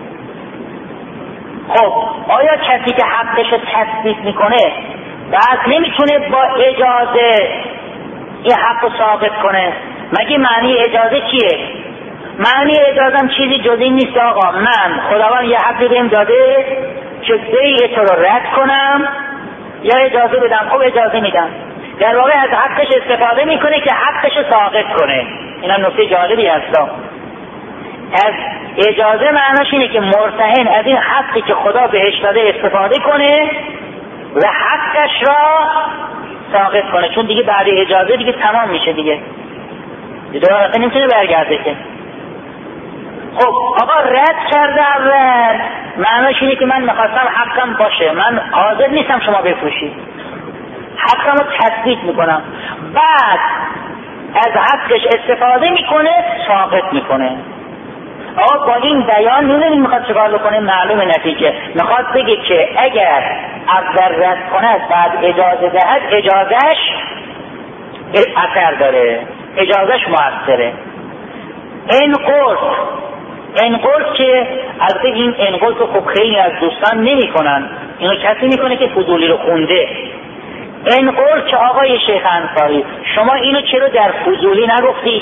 خب آیا کسی که حقش رو تثبیت میکنه بعد نمیتونه با اجازه این حق رو ثابت کنه؟ مگه معنی اجازه چیه؟ معنی اجازه چیزی جز این نیست آقا من خداوند یه حقی بهم داده که بیع تو رو رد کنم یا اجازه بدم. خب اجازه میدم. در واقع از حقش استفاده میکنه که حقش رو ثابت کنه. این هم نکته جالبی هست. از اجازه معناش اینه که مرتهن از این حقی که خدا بهش داده استفاده کنه و حقش را ثابت کنه، چون دیگه بعد اجازه دیگه تمام میشه دیگه. دیگه نمیتونه برگرده که. خب آقا رد کرده اول معناش اینه که من میخواستم حقم باشه، من حاضر نیستم شما بفروشید، حقم رو تثبیت میکنم. بعد از حقش استفاده میکنه، ثابت میکنه. آقا با این بیان میدونید میخواد چکار بکنه؟ معلوم نتیجه میخواد بگه که اگر اول رد کنه بعد اجازه دهد اجازهش اثر داره، اجازهش مؤثره. این قرص این قرص که البته این این قرص رو خب خیلی از دوستان نمی کنن، اینو کسی میکنه که فضولی رو خونده. این قرص که آقای شیخ انصاری شما اینو چرا در فضولی نگفتی؟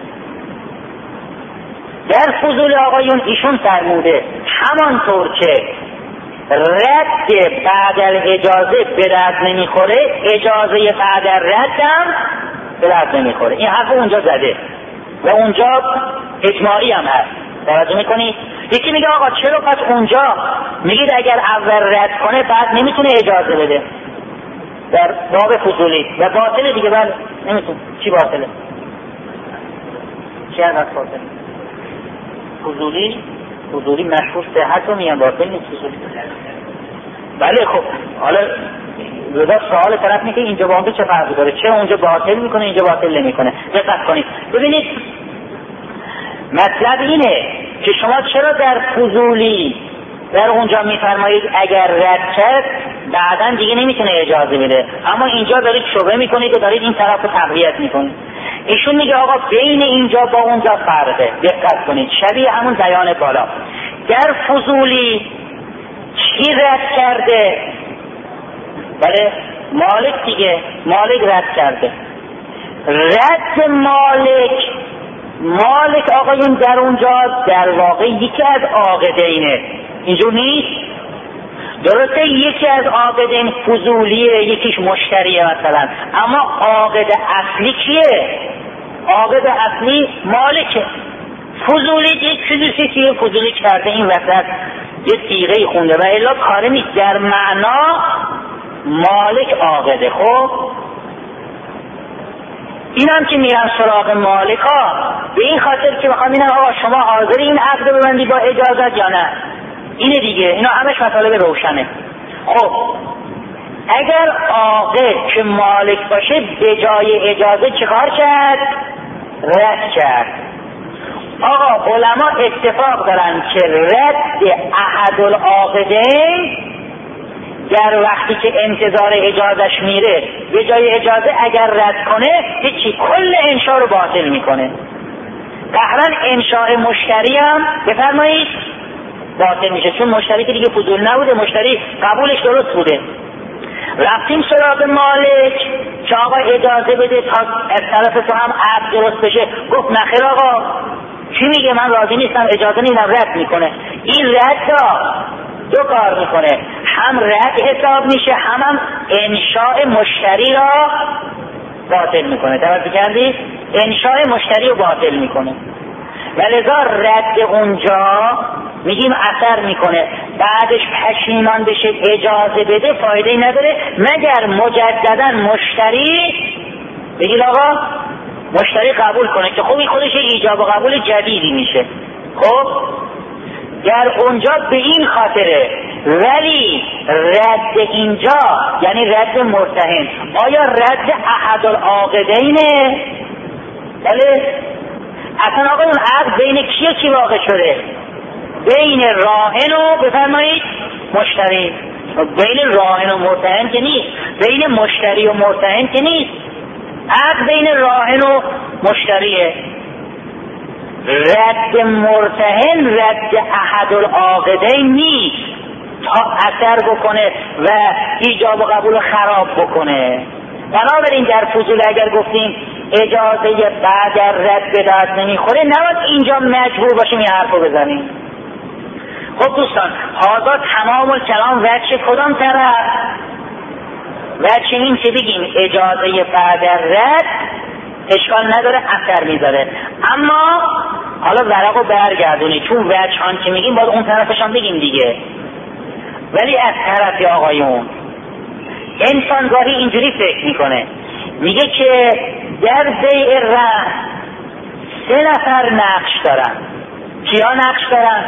در فضول آقایون ایشون فرموده همانطور که رد بعد اجازه به درد نمیخوره، اجازه بعد رد هم به درد نمیخوره. این حرف اونجا زده و اونجا اجماعی هم هست. توجه میکنی؟ یکی میگه آقا چرا پس اونجا میگید اگر اول رد کنه بعد نمیتونه اجازه بده در باب فضولی و باطله دیگه. بله نمیتونه. چی باطله؟ چی از باطله؟ فضولی فضولی مشهور صحت رو میگن، باطل نیست فضولی. بله خب حالا لذا سوال طرف میگه اینجا با اونجا چه فرقی داره؟ چه اونجا باطل میکنه اینجا باطل نمیکنه؟ دقت کنید ببینید. مطلب اینه که شما چرا در فضولی در اونجا میفرمایید اگر رد کرد بعداً دیگه نمیتونه اجازه بده، اما اینجا دارید شبهه میکنید و دارید این طرف رو تقویت میکنید. ایشون میگه آقا بین اینجا با اونجا فرقه. دقت کنید، شبیه همون بیان بالا. در فضولی چی رد کرده؟ بله مالک دیگه، مالک رد کرده. رد مالک مالک آقایون در اونجا در واقع یکی از عاقدینه، اینجور نیست؟ درسته یکی از عاقدین فضولیه، یکیش مشتریه مثلا، اما عاقد اصلی کیه؟ عاقد اصلی مالکه. فضولی یک چیزی که فضولی کرده این وسط یه صیغه خونده و الا کاری نیست، در معنا مالک عاقده. خب این هم که میرم سراغ مالک ها به این خاطر که بخوام اینم آقا شما حاضری این عقد ببندی با اجازت یا نه، اینه دیگه، اینا همش مطالب روشنه. خب اگر عاقد که مالک باشه به جای اجازه چیکار کرد؟ رد کرد. آقا علما اتفاق دارن که رد احد العاقدین در وقتی که انتظار اجازش میره به جای اجازه اگر رد کنه هیچی، کل انشاء رو باطل میکنه. قهرن انشاء مشتری هم بفرمایید باطل میشه، چون مشتری که دیگه فضول نبوده، مشتری قبولش درست بوده. رفتیم سراغ مالک که آقا اجازه بده تا از طرف تو هم عقد درست بشه، گفت نخیر آقا چی میگه من راضی نیستم، اجازه نیدم، رد میکنه. این رد ها دو کار میکنه، هم رد حساب میشه هم هم انشاء مشتری را باطل میکنه. توجه کردید؟ انشاء مشتری رو باطل میکنه و لذا رد اونجا میگیم اثر میکنه، بعدش پشیمان بشه اجازه بده فایده نداره مگر مجددا مشتری بگید آقا مشتری قبول کنه که خوبی خودش ایجاب و قبول جدیدی میشه. خب در اونجا به این خاطره، ولی رد اینجا یعنی رد مرتهن آیا رد احد العاقدینه؟ بله اصلا آقا اون عقد بین کیه کی واقع شده؟ بین راهن و بفرمایید مشتری. بین راهن و مرتهن که نیست، بین مشتری و مرتهن که نیست، عقد بین راهن و مشتریه. رد مرتهن رد احد العاقدین نیست تا اثر بکنه و ایجاب و قبول خراب بکنه. بنابراین در فضول اگر گفتیم اجازه بعد رد به درد نمیخوره نباید اینجا مجبور باشیم این حرفو بزنیم. خب دوستان هذا تمام الکلام وجه کدام طرف؟ وجه این که بگیم اجازه بعد رد اشکال نداره اثر میذاره، اما حالا ورقو برگردونی چون وجهان که میگیم باید اون طرفشان بگیم دیگه. ولی از طرف آقایون انسان گاهی اینجوری فکر میکنه، میگه که در بیع رهن سه نفر نقش دارن. کیا نقش دارن؟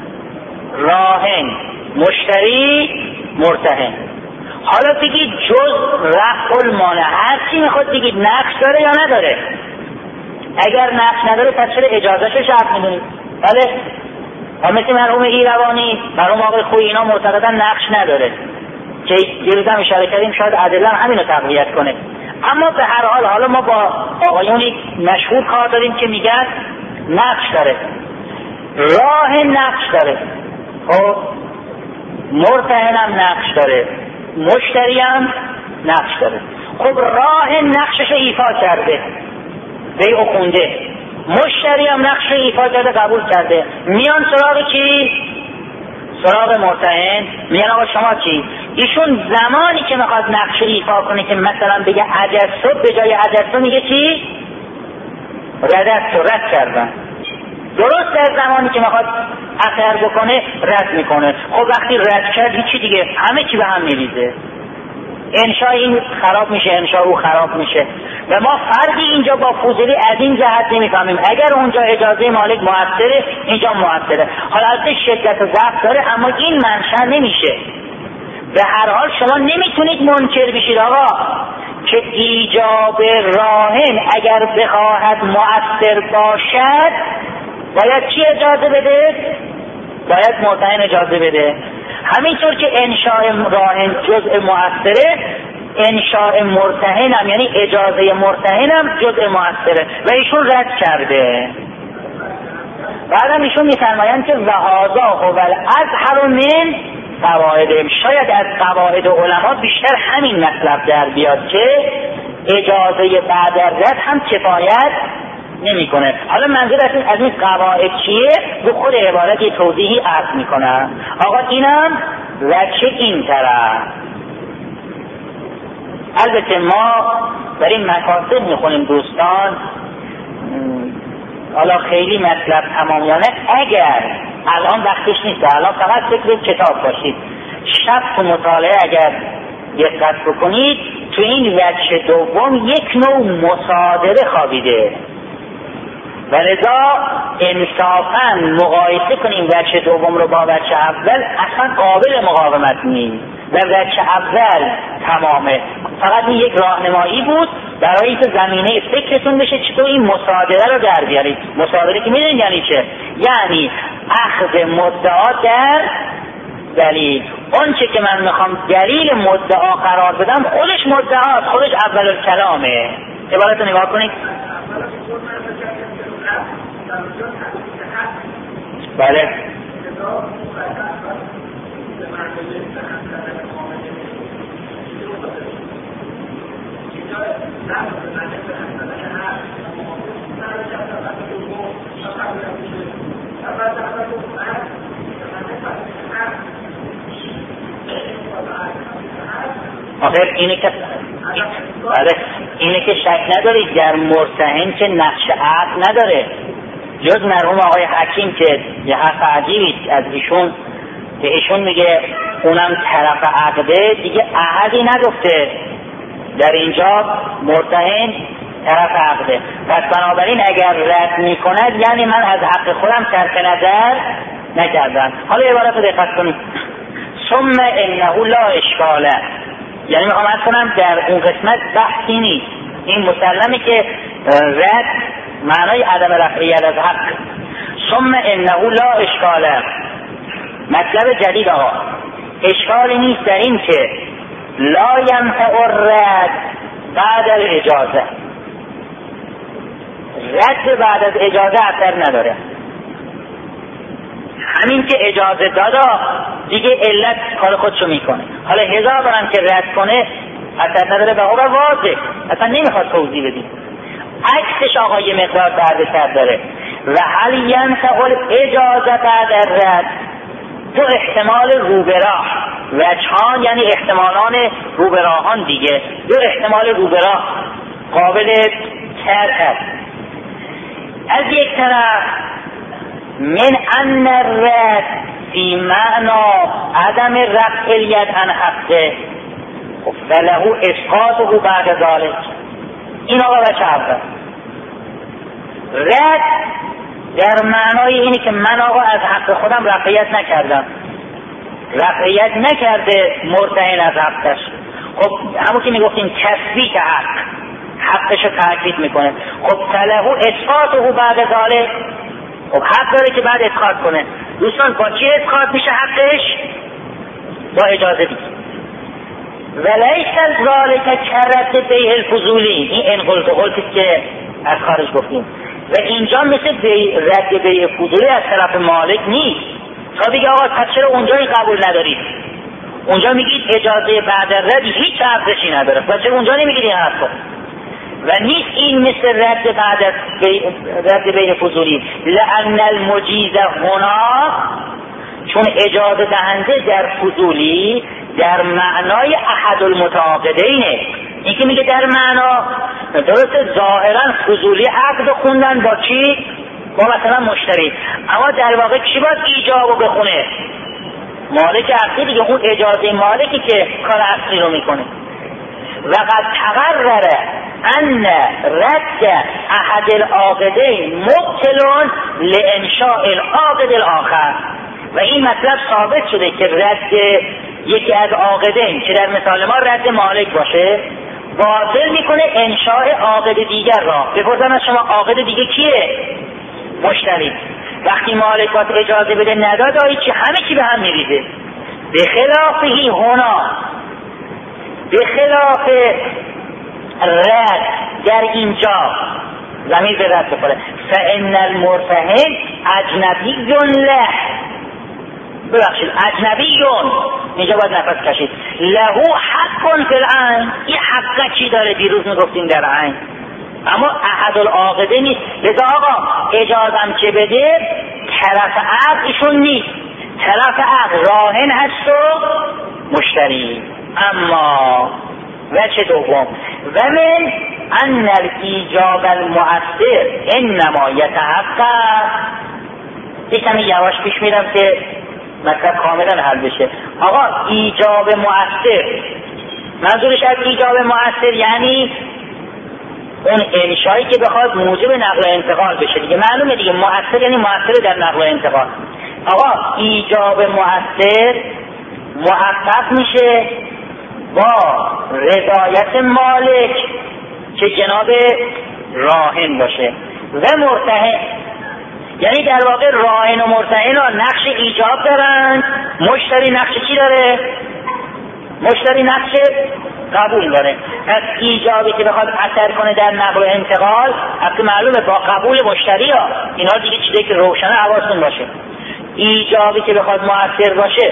راهن، مشتری، مرتهن. حالا بگید جز رفع المانع هر چی میخواد بگید نقش داره یا نداره؟ اگر نقش نداره پس چرا اجازهشو شرط میدونید؟ بله و مثل مرحوم ایروانی، مرحوم آقای خوی اینا معتقدن نقش نداره که دیروز هم اشاره کردیم شاید عدلا همینو تقویت کنه. اما به هر حال حالا ما با آقایونی مشهور کار داریم که میگن نقش داره، راه نقش داره، خب مرتهن هم نقش داره، مشتری هم نقش داره. خب راه نقشش ایفا کرده بیع خونده، مشتری هم نقش ایفا کرده قبول کرده، میان سراغ کی؟ سراغ مرتهن. میان آقا شما چی؟ ایشون زمانی که میخواد نقش ایفا کنه که مثلا بگه عجزتو به جای عجزتو میگه چی؟ ردستو، رد کردن. درست در زمانی که میخواد اثر بکنه رد میکنه. خب وقتی رد کرد هیچی دیگه همه چی به هم میریزه، انشاء این خراب میشه، انشاء او خراب میشه. و ما فرقی اینجا با فضولی از این جهت نمیفهمیم، اگر اونجا اجازه مالک مؤثره اینجا مؤثره. حالا البته شدت و ضعف داره اما این منشأ نمیشه. به هر حال شما نمیتونید منکر بشید آقا که ایجاب راهن اگر بخواهد مؤثر باشد باید چی اجازه بده؟ باید مرتهن اجازه بده. همینطور که انشاء راهن جزء مؤثره انشاء مرتهنم یعنی اجازه مرتهنم جزء مؤثره و ایشون رد کرده. بعدم ایشون میفرمایند که وهذا هو الازهر من قواعدهم، شاید از قواعد علما بیشتر همین مطلب در بیاد که اجازه بعد از رد هم کفایت نمی کنه. حالا منظور از این قواعد چیه؟ به خود عبارت یه توضیحی عرض میکنم. آقا اینم وجه این طرف. البته ما بریم مکاسب میخونیم دوستان، حالا خیلی مطلب تمامیانه اگر الان وقتش نیست، الان فقط فکر کتاب باشید، شب تو مطالعه اگر دقت بکنید تو این وجه دوم یک نوع مصادره خوابیده و لذا انصافاً مقایسه کنیم وجه دوم رو با وجه اول اصلا قابل مقاومت نیست و وجه اول تمامه. فقط این یک راهنمایی بود برای اینکه زمینه فکرتون بشه چطور این مصادره رو در بیارید. مصادره که میدونید یعنی چه؟ یعنی اخذ مدعا در دلیل. اون چه که من میخوام دلیل مدعا قرار بدم خودش مدعا، خودش اول کلامه. عبارت رو نگاه کنید. بله آخر اینه که بله اینه که شک ندارید در مرتهن که نقش عقد نداره، جز مرحوم آقای حکیم که یه حرف عجیبی از ایشون که ایشون میگه اونم طرف عقده، دیگه احدی نگفته در اینجا مرتهن طرف عقده. پس بنابراین اگر رد میکند یعنی من از حق خودم صرف نظر نکردم. حالا عبارت رو دقت کنید. ثم انه لا اشکاله، یعنی میخوام از کنم در اون قسمت بحثی نیست، این مسلمه که رد معنای عدم رفعیت از حق. ثم انه لا اشکاله، مطلب جدید آقا، اشکالی نیست در این که لا ینفع الرد بعد الاجازه، رد بعد از اجازه اثر نداره. همین که اجازه دادا دیگه علت کار خودشو میکنه. حالا هزار بارم که رد کنه اثر نداره به قول واضح، اصلا نمیخواد توضیح بدیم. عکسش آقا یه مقدار دردسر داره. و هل ینفع الاجازه بعد الرد، دو احتمال روبراه، وجهان یعنی احتمالان روبراهان دیگه، دو احتمال روبراه قابل طرح هست. از یک طرف من ان الرد فی معنا عدم رفع الید عن حقه وله اسقاطه بعد ذلك، این آقا وجه اول. رد در معنای اینه که من آقا از حق خودم رفعیت نکردم، رفعیت نکرده مرتهن از حقش. خب همون که میگفتیم تثبیت حق، حقش رو تأکید میکنه. خب فله اسقاطه بعد ذلك، خب حق داره که بعد اسقاط کنه. دوستان با چی اسقاط میشه حقش؟ با اجازه دیگه. ولیس ذلك کرد بیع الفضولی، این انقلت و قلتی که از خارج گفتیم. و اینجا مثل بی رد بیع فضولی از طرف مالک نیست. تا بگه آقا پس چرا اونجا این قبول ندارید؟ اونجا میگید اجازه بعد رد هیچ ارزشی نداره، پس چرا اونجا نمیگید این حرفو؟ و نیست این مثل رد بعد از رد بیع فضولی. لأن المجیز هنا، چون اجازه دهنده در فضولی در معنای احد المتعاقدینه. این که میگه در معنا درست ظاهرا فضولی عقد خوندن با چی؟ با مثلا مشتری، اما در واقع کی باید ایجابو بخونه؟ مالک عقدی دیگه، اون اجازه مالکی که کار اصلی رو میکنه. و قد تقرره ان رد احد العاقدین مبطل لانشاء العاقد الاخر، و این مطلب ثابت شده که رد یکی از عاقدین که در مثال ما رد مالک باشه باطل میکنه انشاء عاقد دیگر را. بپرسن از شما عاقد دیگه کیه؟ مشتری. وقتی مالکات اجازه بده نداد آیی چی همه چی به هم میریزه. به خلافهی هنا، به خلاف رد در اینجا ضمیر به رد بخوره فان المرتهن اجنبی له، ببخشید اجنبیون، اینجا باید نفس کشید، لهو حق فی العین، این حقا چی داره؟ دیروز میگفتیم در عین، اما احد العاقده نیست. لذا آقا اجازم که بده طرف عقد ایشون نیست، طرف عقد راهن هست و مشتری. اما وجه دوم و من ان الایجاب المؤثر انما یتحقق، یکمی یواش پیش میرم که مطلب کاملا حل بشه. آقا ایجاب مؤثر، منظورش از ایجاب مؤثر یعنی اون انشایی که بخواد موجب نقل و انتقال بشه دیگه، معلومه دیگه مؤثر یعنی مؤثر در نقل و انتقال. آقا ایجاب مؤثر محقق میشه با رضایت مالک که جناب راهن باشه و مرتهن، یعنی در واقع راهن و مرتهن ها نقش ایجاب دارن، مشتری نقش چی داره؟ مشتری نقش قبول داره. پس ایجابی که بخواد اثر کنه در نقل و انتقال اصلا معلومه با قبول مشتری ها، اینا دیگه چیزی که روشنه حواستون باشه. ایجابی که بخواد مؤثر باشه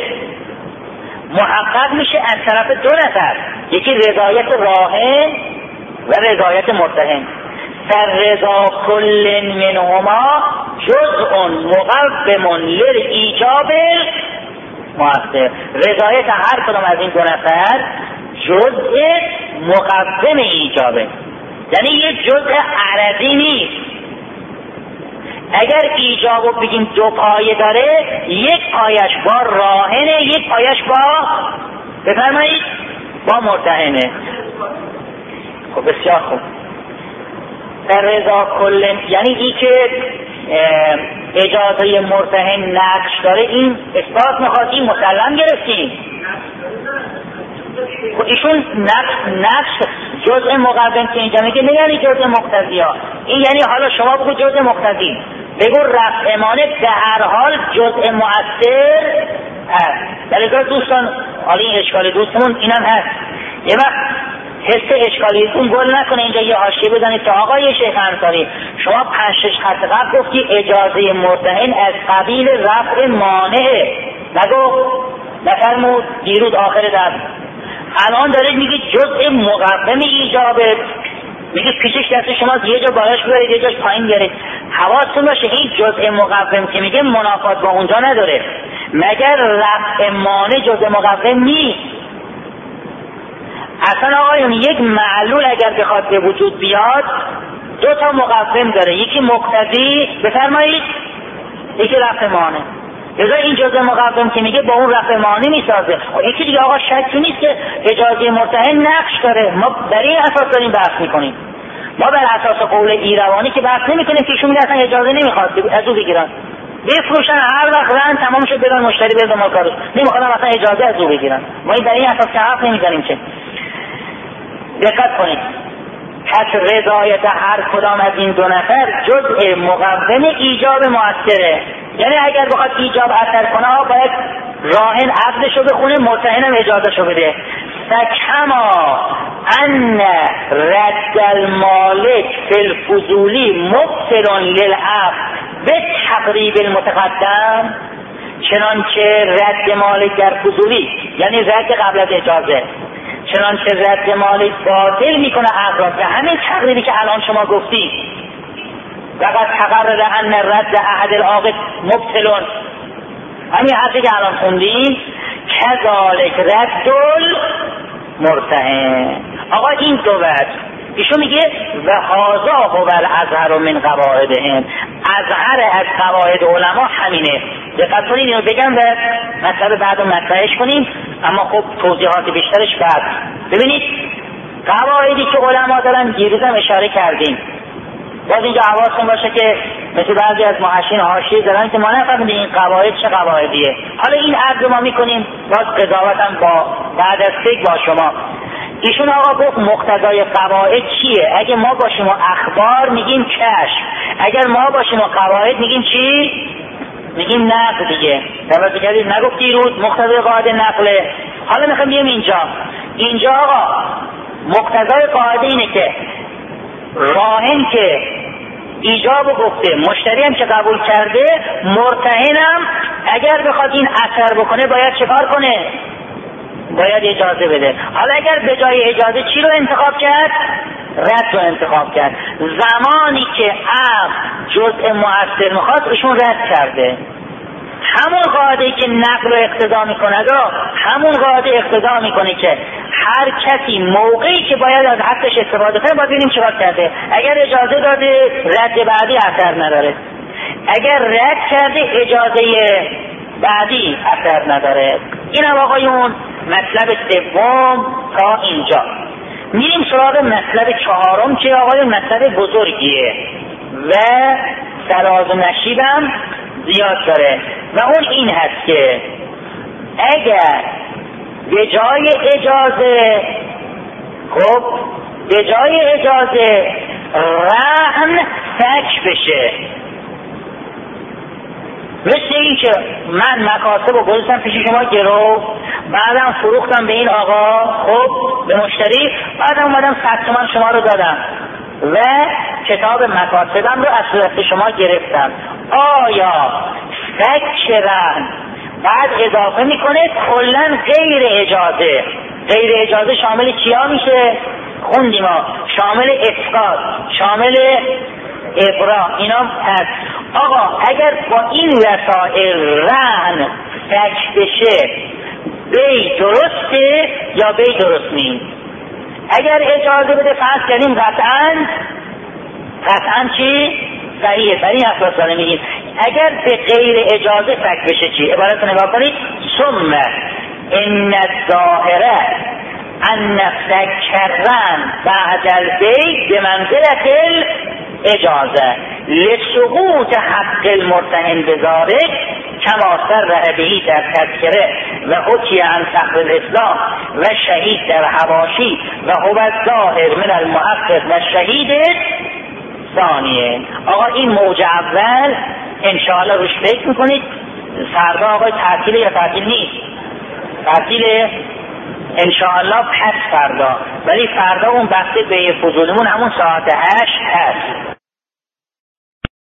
محقق میشه از طرف دو نفر، یکی رضایت راهن و رضایت مرتهن. فرضا کل منهما جزء مقوم للایجاب مؤثر، رضایت هر کدام از این دو نفر جزء مقوم ایجابه، یعنی یه جزء عرضی نیست. اگر ایجابو بگیم دو پایه داره، یک پایش با راهنه، یک پایش با بفرمایید با مرتهنه. خب بسیار خوب. در رضا کل یعنی ای که اجازه مرتهن نقش داره، این اثبات میخواد، این مسلم گرفتیم. ایشون نقش نقش جزء مقدم که اینجا میگه نگنی جزء مقتضی ها، این یعنی حالا شما بگو جزء مقتضی، بگو رفع مانع به هر حال جزء مؤثر هست. در دوستان حالا این اشکال دوستمون اینم هست، یه وقت حس اشکالیتون گل نکنه اینجا یه حاشیه بزنید که آقای شیخ انصاری شما پنج شش خط قبل گفتی اجازه مرتهن از قبیل رفع مانع، نگو نفرمود دیروز آخر درس، الان دارید میگید جزء مقوم ایجابه، میگید پیشش دست شما یه جا بالاش ببرید یه جاش پایین بیارید. حواستون باشه این جزء مقوم که میگه منافات با اونجا نداره، مگر رفع مانع جزء مقوم نیست؟ اصلا آقایون یک معلول اگر بخواد به وجود بیاد دو تا مقوم داره، یکی مقتضی بفرمایید، یکی رفع مانع. لذا این جزء مقوم که میگه با اون رفع مانع میسازه. یکی دیگه آقا شکی نیست که اجازه مرتهن نقش داره، ما بر این اساس داریم بحث میکنیم، ما بر اساس قول ایروانی که بحث نمیکنیم که ایشون میگه اصلا اجازه نمیخواد از او بگیرن، بفروشن هر وقت رن تمام شد بدن مشتری بده ما کارش نمیخوادن اصلا اجازه از او بگیرن. ما این بر این اساس که حرف نمیزنیم که. دقت کنید، پس رضایت هر کدام از این دو نفر جزء مقوم ایجاب مؤثره، یعنی اگر بخواد ایجاب اثر کنه باید راهن عقدشو بخونه، مرتهنم اجازهشو بده. فکما ان رد المالک فی الفضولی مبطل للعقد به تقریب المتقدم، چنانچه رد مالک در فضولی یعنی رد قبل از اجازه، چنانچه رد مالک باطل میکنه عقد را، به همین تقریبی که الان شما گفتی فقط تقرر ان رد احد العاقد مبطلون، همین حرفی که الان خوندیم، کذالک رد المرتهن. آقا این دو وجه ایشون میگه و هذا هو الازهر من قواعدهم، ازهر از قواعد علما همینه. دقت کنید اینو بگم و مطلب بعد رو مطرحش کنیم، اما خب توضیحات بیشترش بعد. ببینید قواعدی که علما دارن دیروز هم اشاره کردیم، باز اینجا حواستون باشه که مثل بعضی از محشین حاشیه دارن که ما نفهمیدیم این قواعد چه قواعدیه. حالا این عرض ما میکنیم، باز قضاوت هم با بعد از فکر با شما. ایشون آقا گفت مقتضای قواعد چیه؟ اگه ما باشیم و اخبار میگیم کشف، اگر ما باشیم و قواعد میگیم چی؟ میگیم نقل دیگه. توجه کردید نگفت دیروز مقتضای قاعده نقله. حالا میخوام بگم اینجا اینجا آقا مقتضای قاعده اینه که راهن که ایجاب گفته، مشتری هم که قبول کرده، مرتهنم اگر بخواد این اثر بکنه باید چکار کنه؟ باید اجازه بده. حالا اگر به جای اجازه چی رو انتخاب کرد؟ رد رو انتخاب کرد. زمانی که عقد جزء مؤثر میخواد ایشون رد کرده. همون قاعده که نقل رو اقتضا میکنه، همون قاعده اقتضا میکنه که هر کسی موقعی که باید از حقش استفاده کنه باید ببینیم چیکار کرده. اگر اجازه داده رد بعدی اثر نداره، اگر رد کرده اجازه بعدی اثر نداره. این هم آقایون مطلب سوم تا اینجا. میریم سراغ مطلب چهارم که آقایون مطلب بزرگیه و سراز و نشیبم زیاد داره و اون این هست که اگر به جای اجازه خب به جای اجازه رهن فک بشه، مثل این که من مکاسب رو گذاشتم پیش شما گرو، بعدم فروختم به این آقا خب به مشتری، بعدم اومدم صد تومن شما رو دادم و کتاب مکاسبم رو از صورت شما گرفتم. آیا فک رهن بعد اضافه میکنه کلن غیر اجازه؟ غیر اجازه شامل چیا میشه؟ خوندیم ما، شامل اسقاط، شامل ابرا، اینا هست. آقا اگر با این وسائل رهن فک بشه بی درسته یا بی درست نیست؟ اگر اجازه بده فرض کردیم قطعاً قطعاً چی؟ صحیحه، صحیح اصلا میگیم. اگر به غیر اجازه فک بشه چی؟ عبارت رو نگاه کنید. ثم ان الظاهره ان فکرن بعد البیع به منزلت الاجازه لسقوط حق المرتهن بذلك کما صرح بهی در تذکره و حکی عن صخر الاسلام و شهید در حواشی و هو الظاهر من المحقق و شهید ثانیه. آقا این موج اول انشاءالله روش فکر میکنید. فردا آقای تعطیل یا تعطیل نیست؟ تعطیل انشاءالله پس فردا، ولی فردا اون بحث به فضولمون همون ساعت هشت هست.